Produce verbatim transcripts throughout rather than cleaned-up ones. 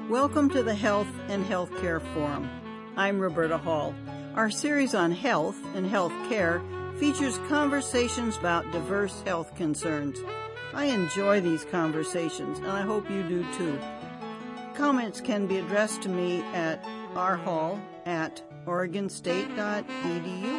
Welcome to the Health and Healthcare Forum. I'm Roberta Hall. Our series on health and health care features conversations about diverse health concerns. I enjoy these conversations, and I hope you do too. Comments can be addressed to me at r hall at oregon state dot e d u.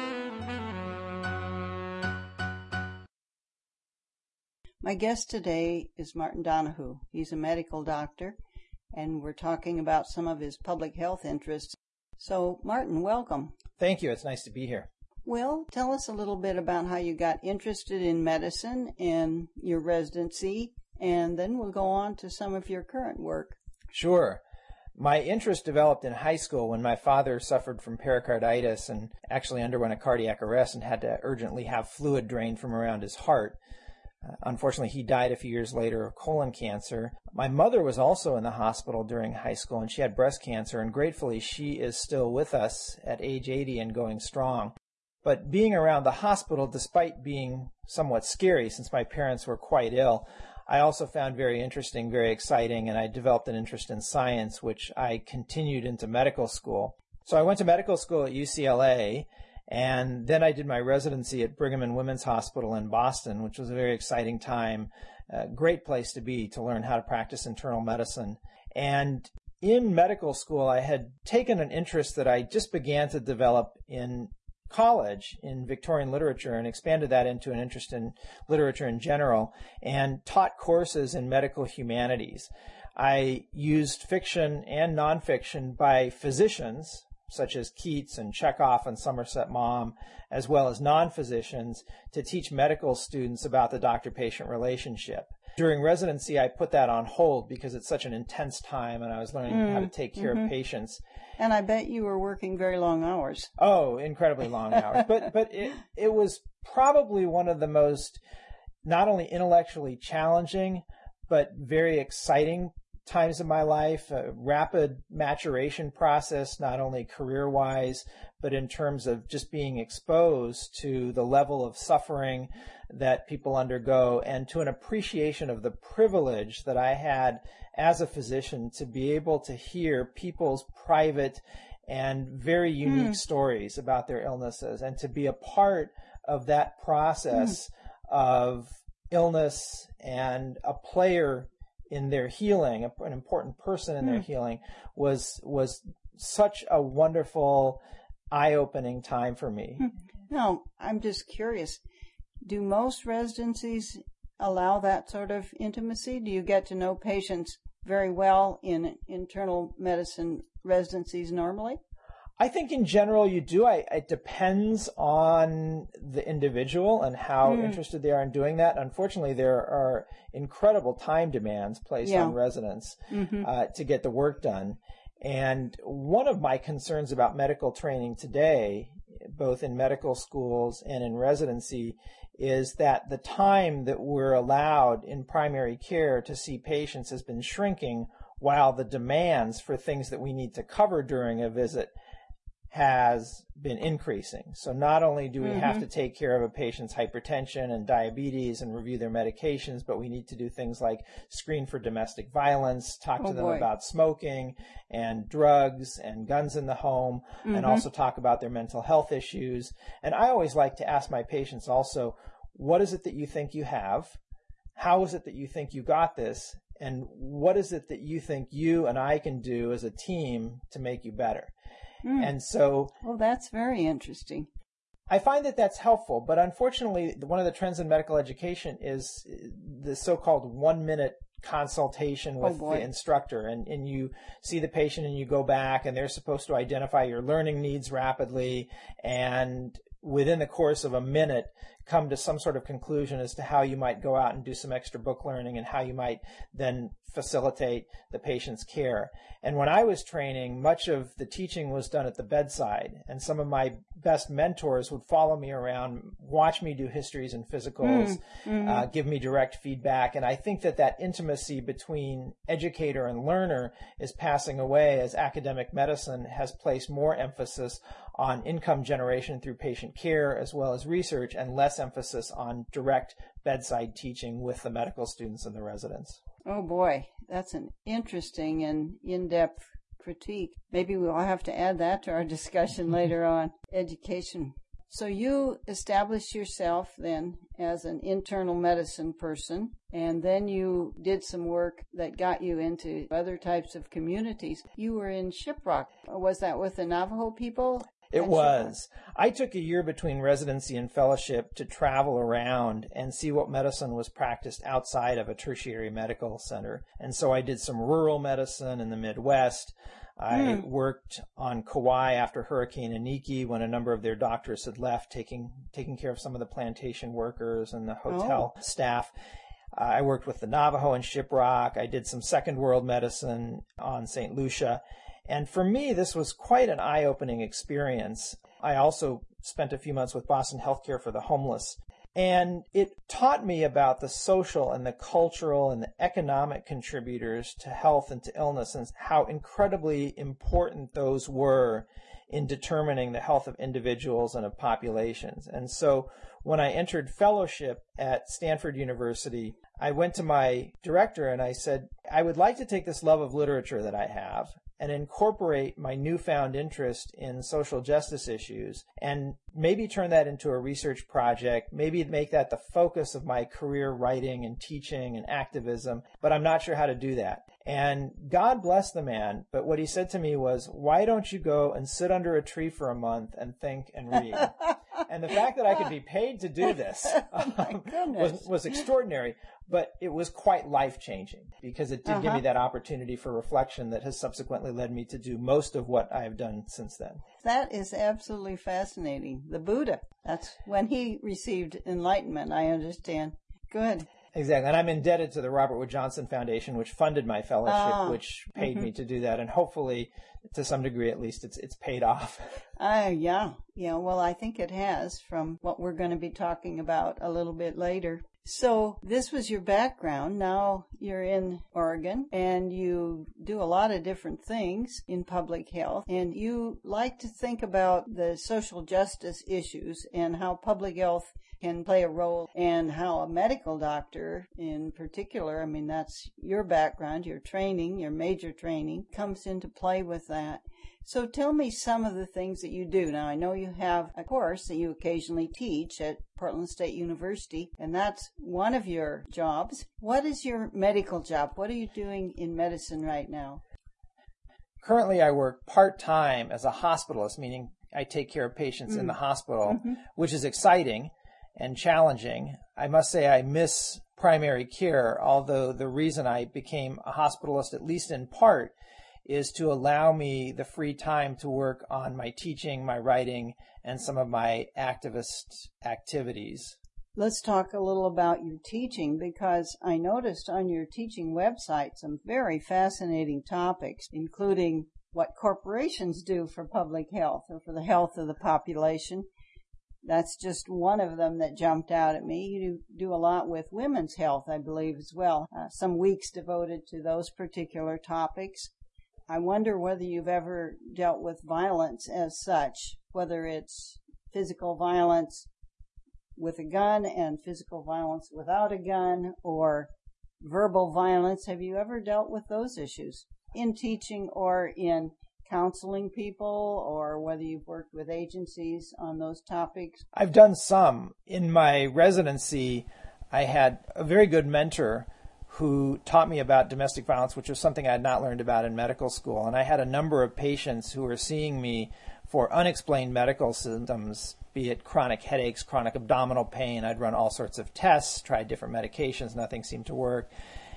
My guest today is Martin Donohue. He's a medical doctor, and we're talking about some of his public health interests. So, Martin, welcome. Thank you. It's nice to be here. Well, tell us a little bit about how you got interested in medicine and your residency, and then we'll go on to some of your current work. Sure. My interest developed in high school when my father suffered from pericarditis and actually underwent a cardiac arrest and had to urgently have fluid drained from around his heart. Uh, unfortunately, he died a few years later of colon cancer. My mother was also in the hospital during high school, and she had breast cancer, and gratefully, she is still with us at age eighty and going strong. But being around the hospital, despite being somewhat scary since my parents were quite ill, I also found very interesting, very exciting, and I developed an interest in science, which I continued into medical school. So I went to medical school at U C L A, and then I did my residency at Brigham and Women's Hospital in Boston, which was a very exciting time, a great place to be to learn how to practice internal medicine. And in medical school, I had taken an interest that I just began to develop in college in Victorian literature and expanded that into an interest in literature in general and taught courses in medical humanities. I used fiction and nonfiction by physicians such as Keats and Chekhov and Somerset Maugham, as well as non-physicians, to teach medical students about the doctor-patient relationship. During residency, I put that on hold because it's such an intense time and I was learning mm, how to take care mm-hmm. of patients. And I bet you were working very long hours. Oh, incredibly long hours. But but it, it was probably one of the most not only intellectually challenging, but very exciting times of my life, a rapid maturation process, not only career-wise, but in terms of just being exposed to the level of suffering that people undergo and to an appreciation of the privilege that I had as a physician to be able to hear people's private and very unique mm. stories about their illnesses and to be a part of that process mm. of illness and a player in their healing, an important person in mm. their healing, was was such a wonderful, eye-opening time for me. Now, I'm just curious, do most residencies allow that sort of intimacy? Do you get to know patients very well in internal medicine residencies normally? I think in general you do. I, it depends on the individual and how mm. interested they are in doing that. Unfortunately, there are incredible time demands placed yeah. on residents mm-hmm. uh, to get the work done. And one of my concerns about medical training today, both in medical schools and in residency, is that the time that we're allowed in primary care to see patients has been shrinking while the demands for things that we need to cover during a visit has been increasing. So not only do we mm-hmm. have to take care of a patient's hypertension and diabetes and review their medications, but we need to do things like screen for domestic violence, talk oh to them boy. about smoking and drugs and guns in the home, mm-hmm. and also talk about their mental health issues. And I always like to ask my patients also, what is it that you think you have? How is it that you think you got this? And what is it that you think you and I can do as a team to make you better? Mm. And so, well, that's very interesting. I find that that's helpful, but unfortunately, one of the trends in medical education is the so-called one-minute consultation with oh the instructor, and, and you see the patient and you go back, and they're supposed to identify your learning needs rapidly, and within the course of a minute, come to some sort of conclusion as to how you might go out and do some extra book learning and how you might then facilitate the patient's care. And when I was training, much of the teaching was done at the bedside, and some of my best mentors would follow me around, watch me do histories and physicals, mm-hmm. uh, give me direct feedback, and I think that that intimacy between educator and learner is passing away as academic medicine has placed more emphasis on income generation through patient care as well as research and less emphasis on direct bedside teaching with the medical students and the residents. Oh boy, that's an interesting and in-depth critique. Maybe we'll have to add that to our discussion later on. Education. So you established yourself then as an internal medicine person, and then you did some work that got you into other types of communities. You were in Shiprock. Was that with the Navajo people? It was. I took a year between residency and fellowship to travel around and see what medicine was practiced outside of a tertiary medical center. And so I did some rural medicine in the Midwest. I mm. worked on Kauai after Hurricane Iniki when a number of their doctors had left, taking taking care of some of the plantation workers and the hotel oh. staff. Uh, I worked with the Navajo in Shiprock. I did some Second World medicine on Saint Lucia. And for me, this was quite an eye-opening experience. I also spent a few months with Boston Healthcare for the Homeless. And it taught me about the social and the cultural and the economic contributors to health and to illness and how incredibly important those were in determining the health of individuals and of populations. And so when I entered fellowship at Stanford University, I went to my director and I said, I would like to take this love of literature that I have and incorporate my newfound interest in social justice issues and maybe turn that into a research project, maybe make that the focus of my career writing and teaching and activism, but I'm not sure how to do that. And God bless the man, but what he said to me was, why don't you go and sit under a tree for a month and think and read? And the fact that I could be paid to do this um, was, was extraordinary, but it was quite life-changing because it did uh-huh. give me that opportunity for reflection that has subsequently led me to do most of what I have done since then. That is absolutely fascinating. The Buddha, that's when he received enlightenment, I understand. Good. Exactly. And I'm indebted to the Robert Wood Johnson Foundation, which funded my fellowship, oh. which paid mm-hmm. me to do that. And hopefully, to some degree at least, it's it's paid off. Uh, yeah. Yeah, well, I think it has from what we're going to be talking about a little bit later. So this was your background. Now you're in Oregon and you do a lot of different things in public health, and you like to think about the social justice issues and how public health can play a role, and how a medical doctor in particular, I mean, that's your background, your training, your major training, comes into play with that. So tell me some of the things that you do. Now, I know you have a course that you occasionally teach at Portland State University, and that's one of your jobs. What is your medical job? What are you doing in medicine right now? Currently, I work part-time as a hospitalist, meaning I take care of patients mm. in the hospital, mm-hmm. which is exciting and challenging. I must say I miss primary care, although the reason I became a hospitalist, at least in part, is to allow me the free time to work on my teaching, my writing, and some of my activist activities. Let's talk a little about your teaching, because I noticed on your teaching website some very fascinating topics, including what corporations do for public health or for the health of the population. That's just one of them that jumped out at me. You do, do a lot with women's health, I believe, as well. Uh, some weeks devoted to those particular topics. I wonder whether you've ever dealt with violence as such, whether it's physical violence with a gun and physical violence without a gun, or verbal violence. Have you ever dealt with those issues in teaching or in counseling people, or whether you've worked with agencies on those topics? I've done some. In my residency, I had a very good mentor who taught me about domestic violence, which was something I had not learned about in medical school. And I had a number of patients who were seeing me for unexplained medical symptoms, be it chronic headaches, chronic abdominal pain. I'd run all sorts of tests, tried different medications, nothing seemed to work.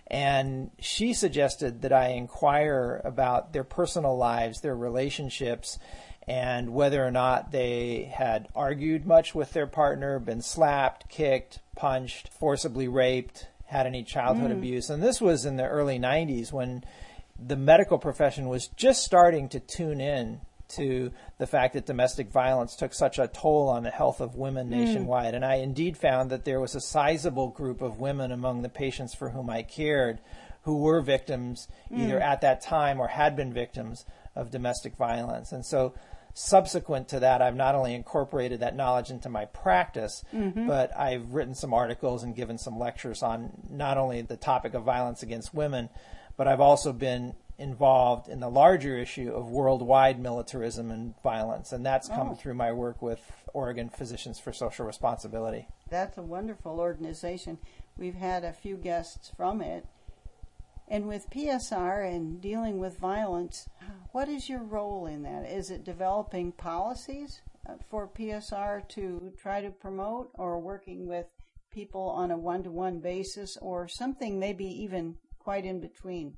And she suggested that I inquire about their personal lives, their relationships, and whether or not they had argued much with their partner, been slapped, kicked, punched, forcibly raped, had any childhood mm. abuse. And this was in the early nineties when the medical profession was just starting to tune in to the fact that domestic violence took such a toll on the health of women nationwide. Mm. And I indeed found that there was a sizable group of women among the patients for whom I cared who were victims mm. either at that time or had been victims of domestic violence. And so subsequent to that, I've not only incorporated that knowledge into my practice, Mm-hmm. but I've written some articles and given some lectures on not only the topic of violence against women, but I've also been involved in the larger issue of worldwide militarism and violence, and that's come Oh. through my work with Oregon Physicians for Social Responsibility. That's a wonderful organization. We've had a few guests from it. And with P S R and dealing with violence, what is your role in that? Is it developing policies uh, for P S R to try to promote, or working with people on a one-to-one basis, or something maybe even quite in between?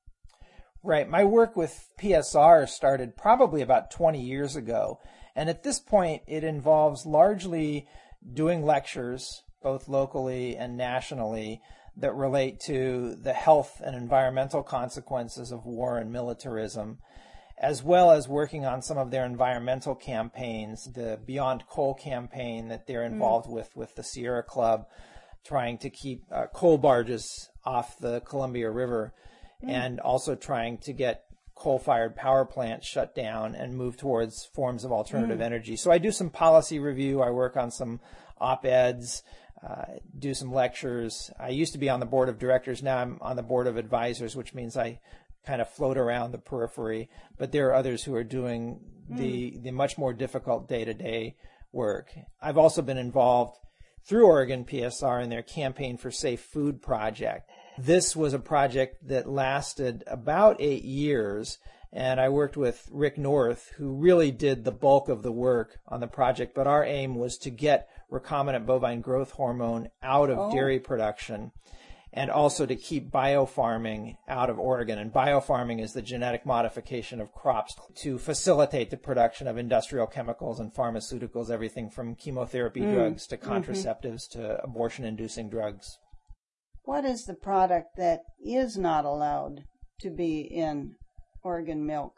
Right. My work with P S R started probably about twenty years ago. And at this point, it involves largely doing lectures, both locally and nationally, that relate to the health and environmental consequences of war and militarism, as well as working on some of their environmental campaigns, the Beyond Coal campaign that they're involved mm. with with the Sierra Club, trying to keep uh, coal barges off the Columbia River, mm. and also trying to get coal-fired power plants shut down and move towards forms of alternative mm. energy. So I do some policy review. I work on some op-eds, uh, do some lectures. I used to be on the board of directors. Now I'm on the board of advisors, which means I kind of float around the periphery. But there are others who are doing mm. the, the much more difficult day-to-day work. I've also been involved through Oregon P S R in their Campaign for Safe Food project. This was a project that lasted about eight years, and I worked with Rick North, who really did the bulk of the work on the project, but our aim was to get recombinant bovine growth hormone out of oh. dairy production, and also to keep biofarming out of Oregon. And biofarming is the genetic modification of crops to facilitate the production of industrial chemicals and pharmaceuticals, everything from chemotherapy mm. drugs to contraceptives mm-hmm. to abortion-inducing drugs. What is the product that is not allowed to be in Oregon milk?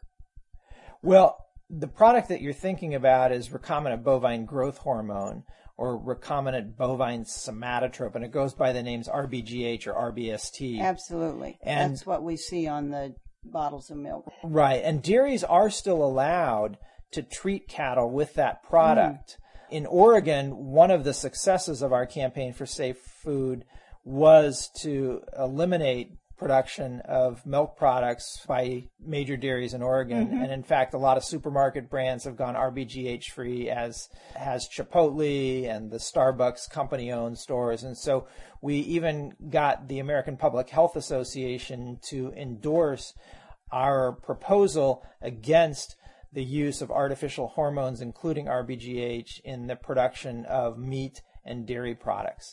Well, the product that you're thinking about is recombinant bovine growth hormone, or recombinant bovine somatotrope, and it goes by the names R B G H or R B S T. Absolutely. And that's what we see on the bottles of milk. Right. And dairies are still allowed to treat cattle with that product. Mm. In Oregon, one of the successes of our Campaign for Safe Food was to eliminate production of milk products by major dairies in Oregon. Mm-hmm. And in fact, a lot of supermarket brands have gone R B G H free, as has Chipotle and the Starbucks company-owned stores. And so we even got the American Public Health Association to endorse our proposal against the use of artificial hormones, including R B G H, in the production of meat and dairy products.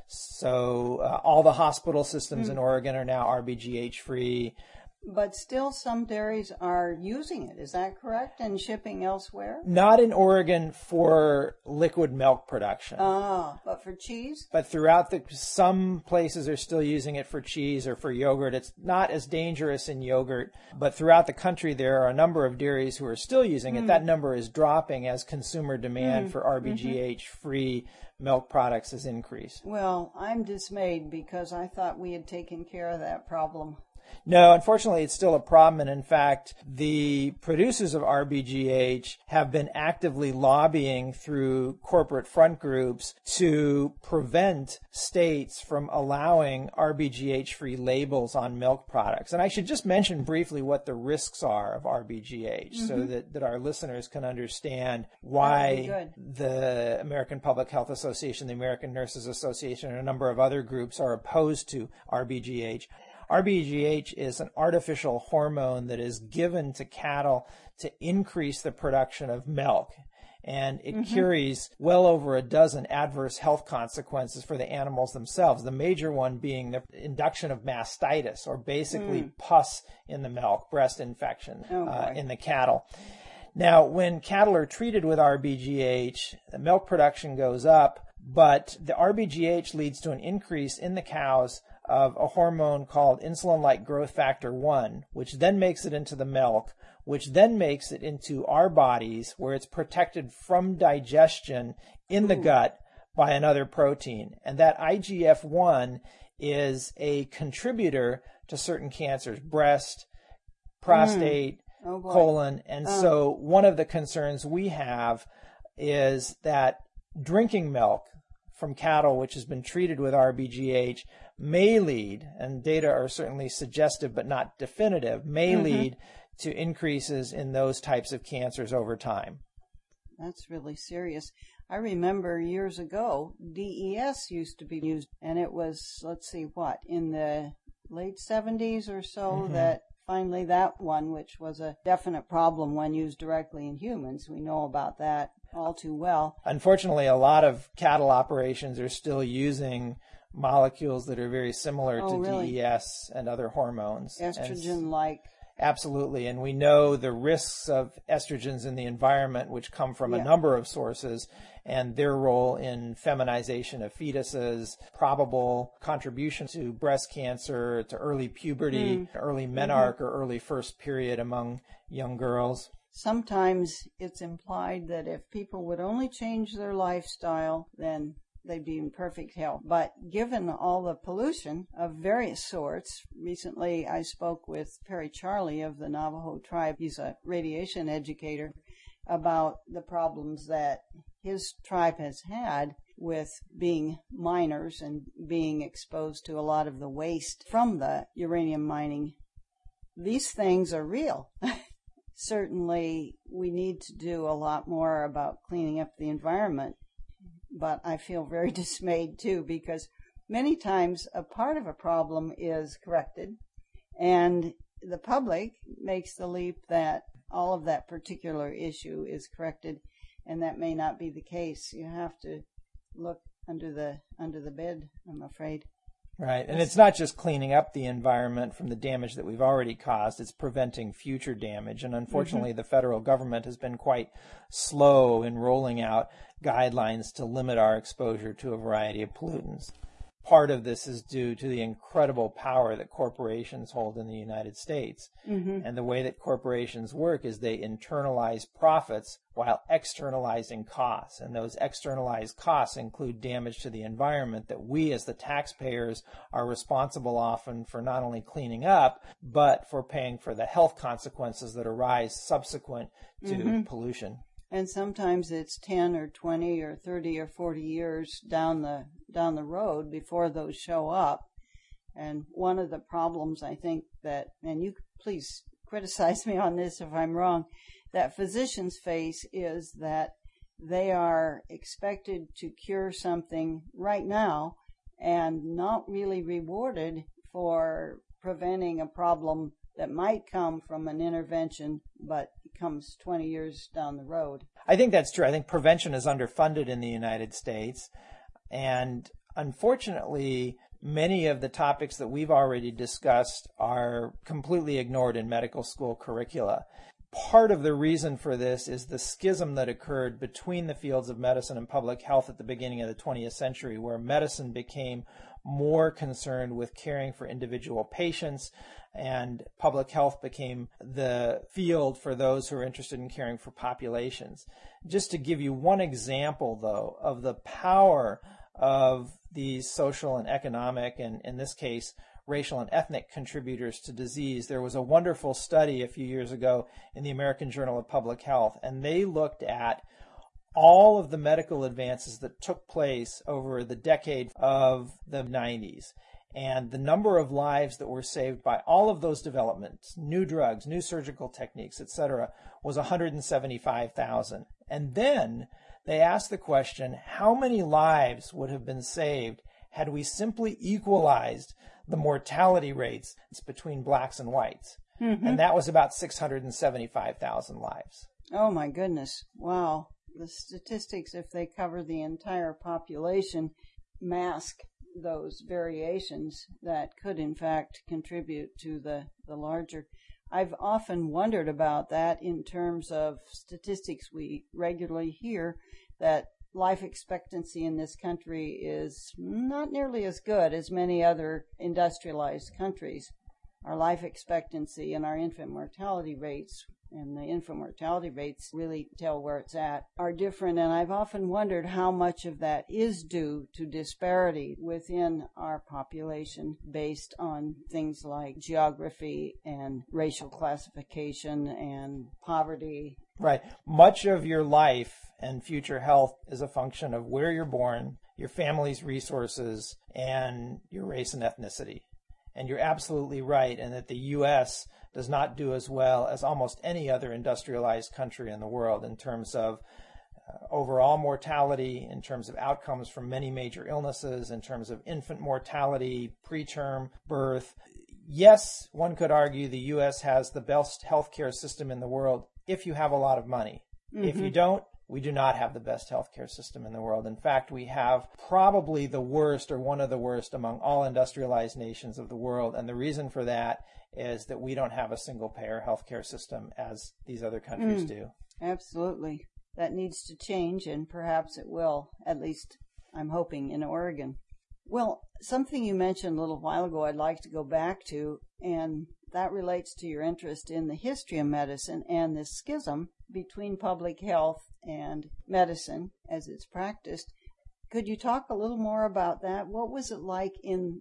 So uh, all the hospital systems mm. in Oregon are now R B G H free. But still some dairies are using it, is that correct? And shipping elsewhere? Not in Oregon for liquid milk production. Ah, but for cheese? But throughout the, some places are still using it for cheese or for yogurt. It's not as dangerous in yogurt, but throughout the country there are a number of dairies who are still using mm. it. That number is dropping as consumer demand mm. for R B G H free mm-hmm. milk products has increased. Well, I'm dismayed because I thought we had taken care of that problem. No, unfortunately, it's still a problem. And in fact, the producers of R B G H have been actively lobbying through corporate front groups to prevent states from allowing R B G H-free labels on milk products. And I should just mention briefly what the risks are of R B G H mm-hmm. so that, that our listeners can understand why the American Public Health Association, the American Nurses Association, and a number of other groups are opposed to R B G H. R B G H is an artificial hormone that is given to cattle to increase the production of milk. And it mm-hmm. carries well over a dozen adverse health consequences for the animals themselves, the major one being the induction of mastitis, or basically mm. pus in the milk, breast infection oh, uh, in the cattle. Now, when cattle are treated with R B G H, the milk production goes up, but the R B G H leads to an increase in the cows of a hormone called insulin-like growth factor one, which then makes it into the milk, which then makes it into our bodies, where it's protected from digestion in Ooh. the gut by another protein. And that I G F one is a contributor to certain cancers, breast, prostate, mm. oh boy. colon. And Oh. so one of the concerns we have is that drinking milk from cattle which has been treated with R B G H may lead, and data are certainly suggestive but not definitive, may Mm-hmm. lead to increases in those types of cancers over time. That's really serious. I remember years ago, D E S used to be used, and it was, let's see, what, in the late seventies or so, Mm-hmm. that finally that one, which was a definite problem when used directly in humans. We know about that all too well. Unfortunately, a lot of cattle operations are still using molecules that are very similar Oh, to really? D E S and other hormones. And s- Estrogen-like. Absolutely. And we know the risks of estrogens in the environment, which come from Yeah. a number of sources, and their role in feminization of fetuses, probable contribution to breast cancer, to early puberty, Mm. early menarche, or early first period among young girls. Sometimes it's implied that if people would only change their lifestyle, then they'd be in perfect health. But given all the pollution of various sorts, recently I spoke with Perry Charlie of the Navajo tribe. He's a radiation educator, about the problems that his tribe has had with being miners and being exposed to a lot of the waste from the uranium mining. These things are real. Certainly, we need to do a lot more about cleaning up the environment. But I feel very dismayed too, because many times a part of a problem is corrected and the public makes the leap that all of that particular issue is corrected, and that may not be the case. You have to look under the under the bed, I'm afraid. Right. And it's not just cleaning up the environment from the damage that we've already caused, it's preventing future damage. And unfortunately, mm-hmm. the federal government has been quite slow in rolling out guidelines to limit our exposure to a variety of pollutants. Part of this is due to the incredible power that corporations hold in the United States. Mm-hmm. And the way that corporations work is they internalize profits while externalizing costs. And those externalized costs include damage to the environment that we as the taxpayers are responsible often for not only cleaning up, but for paying for the health consequences that arise subsequent to mm-hmm. pollution. And sometimes it's ten or twenty or thirty or forty years down the down the road before those show up. And one of the problems I think that, and you please criticize me on this if I'm wrong, that physicians face is that they are expected to cure something right now and not really rewarded for preventing a problem that might come from an intervention, but comes twenty years down the road. I think that's true. I think prevention is underfunded in the United States. And unfortunately, many of the topics that we've already discussed are completely ignored in medical school curricula. Part of the reason for this is the schism that occurred between the fields of medicine and public health at the beginning of the twentieth century, where medicine became more concerned with caring for individual patients, and public health became the field for those who are interested in caring for populations. Just to give you one example, though, of the power of these social and economic, and in this case, racial and ethnic contributors to disease, there was a wonderful study a few years ago in the American Journal of Public Health, and they looked at all of the medical advances that took place over the decade of the nineties. And the number of lives that were saved by all of those developments, new drugs, new surgical techniques, et cetera, was one hundred seventy-five thousand. And then they asked the question, how many lives would have been saved had we simply equalized the mortality rates between blacks and whites? Mm-hmm. And that was about six hundred seventy-five thousand lives. Oh, my goodness. Wow. The statistics, if they cover the entire population, mask those variations that could, in fact, contribute to the, the larger. I've often wondered about that in terms of statistics we regularly hear, that life expectancy in this country is not nearly as good as many other industrialized countries. Our life expectancy and our infant mortality rates and the infant mortality rates really tell where it's at, are different. And I've often wondered how much of that is due to disparity within our population based on things like geography and racial classification and poverty. Right. Much of your life and future health is a function of where you're born, your family's resources, and your race and ethnicity. And you're absolutely right in that the U S does not do as well as almost any other industrialized country in the world in terms of uh, overall mortality, in terms of outcomes from many major illnesses, in terms of infant mortality, preterm birth. Yes, one could argue the U S has the best healthcare system in the world if you have a lot of money. Mm-hmm. If you don't, we do not have the best healthcare system in the world. In fact, we have probably the worst or one of the worst among all industrialized nations of the world. And the reason for that is that we don't have a single-payer healthcare system as these other countries mm, do. Absolutely. That needs to change, and perhaps it will, at least I'm hoping, in Oregon. Well, something you mentioned a little while ago I'd like to go back to, and that relates to your interest in the history of medicine and the schism between public health and medicine as it's practiced. Could you talk a little more about that? What was it like in,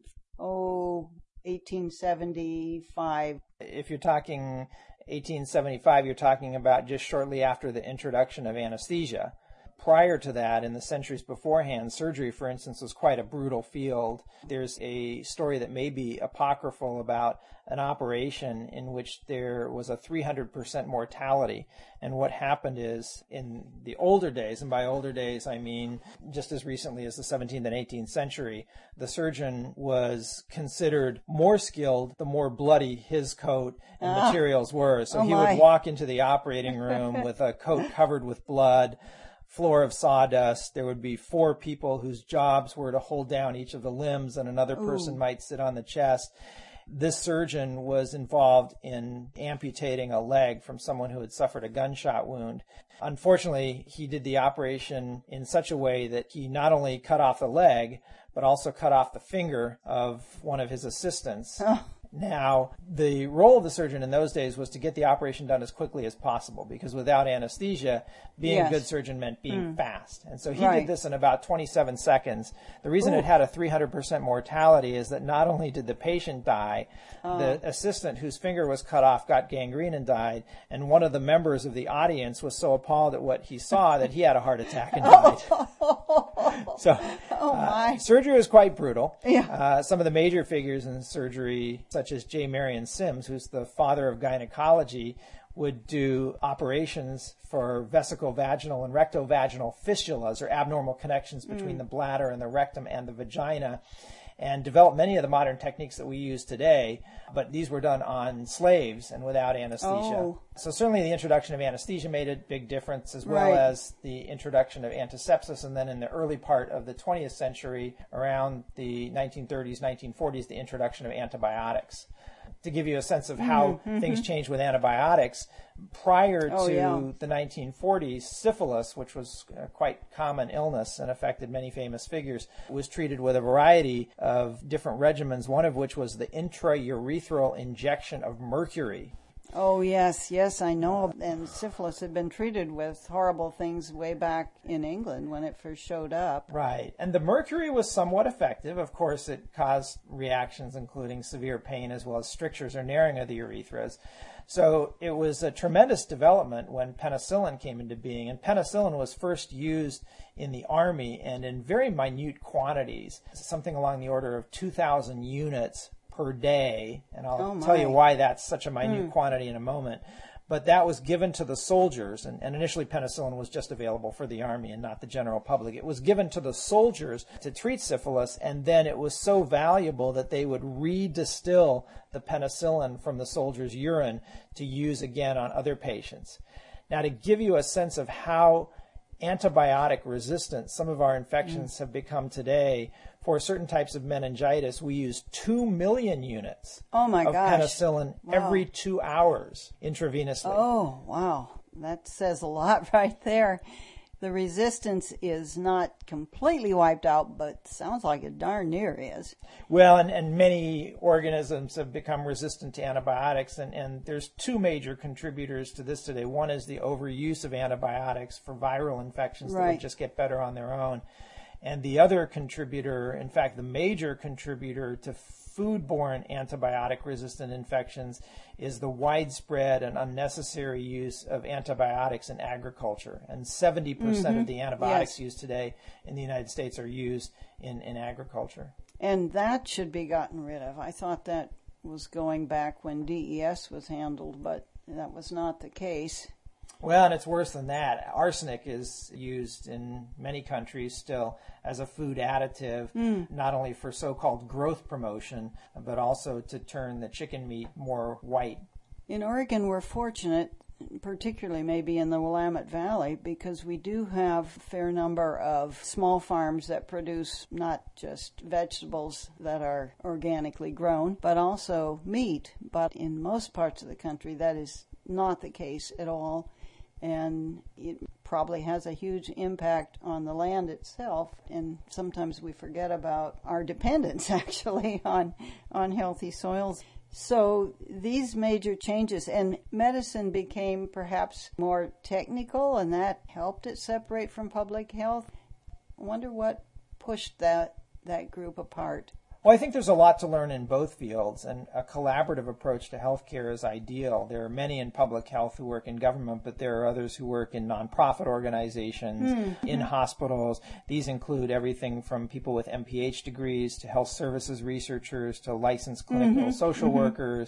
oh, eighteen seventy-five? If you're talking eighteen seventy-five, you're talking about just shortly after the introduction of anesthesia. Prior to that, in the centuries beforehand, surgery, for instance, was quite a brutal field. There's a story that may be apocryphal about an operation in which there was a three hundred percent mortality. And what happened is, in the older days, and by older days I mean just as recently as the seventeenth and eighteenth century, the surgeon was considered more skilled the more bloody his coat and ah. materials were. So oh he my. would walk into the operating room with a coat covered with blood, floor of sawdust. There would be four people whose jobs were to hold down each of the limbs, and another person Ooh. might sit on the chest. This surgeon was involved in amputating a leg from someone who had suffered a gunshot wound. Unfortunately, he did the operation in such a way that he not only cut off the leg, but also cut off the finger of one of his assistants. Oh. Now, the role of the surgeon in those days was to get the operation done as quickly as possible, because without anesthesia, being yes. a good surgeon meant being mm. fast. And so he right. did this in about twenty-seven seconds. The reason Ooh. it had a three hundred percent mortality is that not only did the patient die, oh. the assistant whose finger was cut off got gangrene and died, and one of the members of the audience was so appalled at what he saw that he had a heart attack and died. So oh my. Uh, surgery was quite brutal. Yeah. Uh, some of the major figures in surgery, such as J. Marion Sims, who's the father of gynecology, would do operations for vesicovaginal and rectovaginal fistulas, or abnormal connections between mm. the bladder and the rectum and the vagina, and develop many of the modern techniques that we use today, but these were done on slaves and without anesthesia. Oh. So certainly the introduction of anesthesia made a big difference, as well right. as the introduction of antisepsis, and then in the early part of the twentieth century, around the nineteen thirties, nineteen forties, the introduction of antibiotics. To give you a sense of how mm-hmm. things changed with antibiotics, prior oh, to yeah. the nineteen forties, syphilis, which was a quite common illness and affected many famous figures, was treated with a variety of different regimens, one of which was the intraurethral injection of mercury. Oh, yes, yes, I know. And syphilis had been treated with horrible things way back in England when it first showed up. Right. And the mercury was somewhat effective. Of course, it caused reactions, including severe pain, as well as strictures or narrowing of the urethras. So it was a tremendous development when penicillin came into being. And penicillin was first used in the Army and in very minute quantities, something along the order of two thousand units per day, and I'll oh tell you why that's such a minute mm. quantity in a moment. But that was given to the soldiers, and, and initially penicillin was just available for the Army and not the general public. It was given to the soldiers to treat syphilis, and then it was so valuable that they would redistill the penicillin from the soldiers' urine to use again on other patients. Now, to give you a sense of how antibiotic resistant some of our infections mm. have become today, for certain types of meningitis, we use two million units oh my of gosh. penicillin wow. every two hours intravenously. Oh, wow. That says a lot right there. the resistance is not completely wiped out, but sounds like it darn near is. Well, and, and many organisms have become resistant to antibiotics, and, and there's two major contributors to this today. One is the overuse of antibiotics for viral infections Right. that would just get better on their own. And the other contributor, in fact, the major contributor to foodborne antibiotic-resistant infections is the widespread and unnecessary use of antibiotics in agriculture. And seventy percent Mm-hmm. of the antibiotics Yes. used today in the United States are used in, in agriculture. And that should be gotten rid of. I thought that was going back when D E S was handled, but that was not the case. Well, and it's worse than that. Arsenic is used in many countries still as a food additive, Mm. not only for so-called growth promotion, but also to turn the chicken meat more white. In Oregon, we're fortunate, particularly maybe in the Willamette Valley, because we do have a fair number of small farms that produce not just vegetables that are organically grown, but also meat. But in most parts of the country, that is not the case at all. And it probably has a huge impact on the land itself. And sometimes we forget about our dependence, actually, on, on healthy soils. So these major changes, and medicine became perhaps more technical, and that helped it separate from public health. I wonder what pushed that, that group apart. Well, I think there's a lot to learn in both fields, and a collaborative approach to healthcare is ideal. There are many in public health who work in government, but there are others who work in nonprofit organizations, mm-hmm. in hospitals. These include everything from people with M P H degrees to health services researchers to licensed clinical mm-hmm. social mm-hmm. workers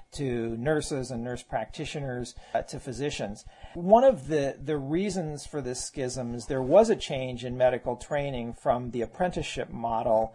to nurses and nurse practitioners, uh, to physicians. One of the, the reasons for this schism is there was a change in medical training from the apprenticeship model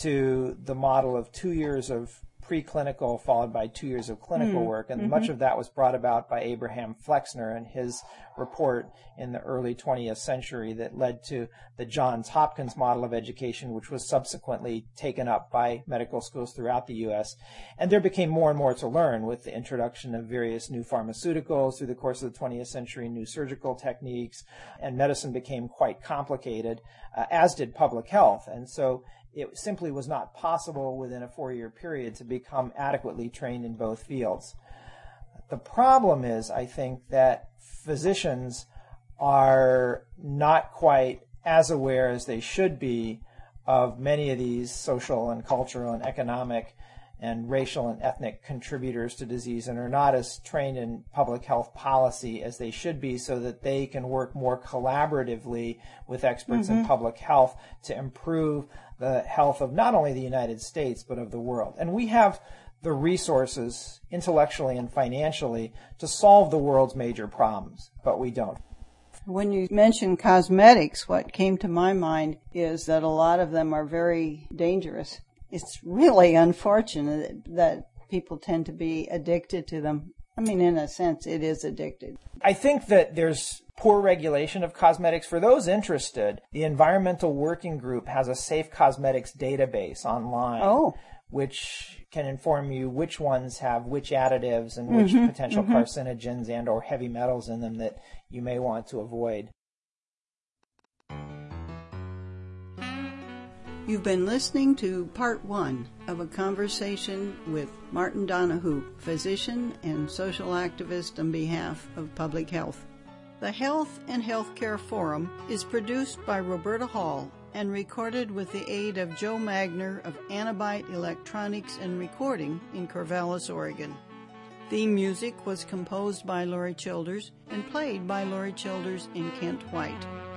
to the model of two years of preclinical followed by two years of clinical mm-hmm. work. And mm-hmm. much of that was brought about by Abraham Flexner and his report in the early twentieth century that led to the Johns Hopkins model of education, which was subsequently taken up by medical schools throughout the U S. And there became more and more to learn with the introduction of various new pharmaceuticals through the course of the twentieth century, new surgical techniques, and medicine became quite complicated, uh, as did public health. And so it simply was not possible within a four-year period to become adequately trained in both fields. The problem is, I think, that physicians are not quite as aware as they should be of many of these social and cultural and economic and racial and ethnic contributors to disease, and are not as trained in public health policy as they should be, so that they can work more collaboratively with experts mm-hmm. in public health to improve the health of not only the United States, but of the world. And we have the resources, intellectually and financially, to solve the world's major problems, but we don't. When you mention cosmetics, what came to my mind is that a lot of them are very dangerous. It's really unfortunate that people tend to be addicted to them. I mean, in a sense, it is addicted. I think that there's poor regulation of cosmetics. For those interested, the Environmental Working Group has a safe cosmetics database online, oh. which can inform you which ones have which additives and which mm-hmm, potential mm-hmm. carcinogens and or heavy metals in them that you may want to avoid. You've been listening to part one of a conversation with Martin Donohue, physician and social activist on behalf of public health. The Health and Healthcare Forum is produced by Roberta Hall and recorded with the aid of Joe Magner of Anabyte Electronics and Recording in Corvallis, Oregon. Theme music was composed by Laurie Childers and played by Laurie Childers and Kent White.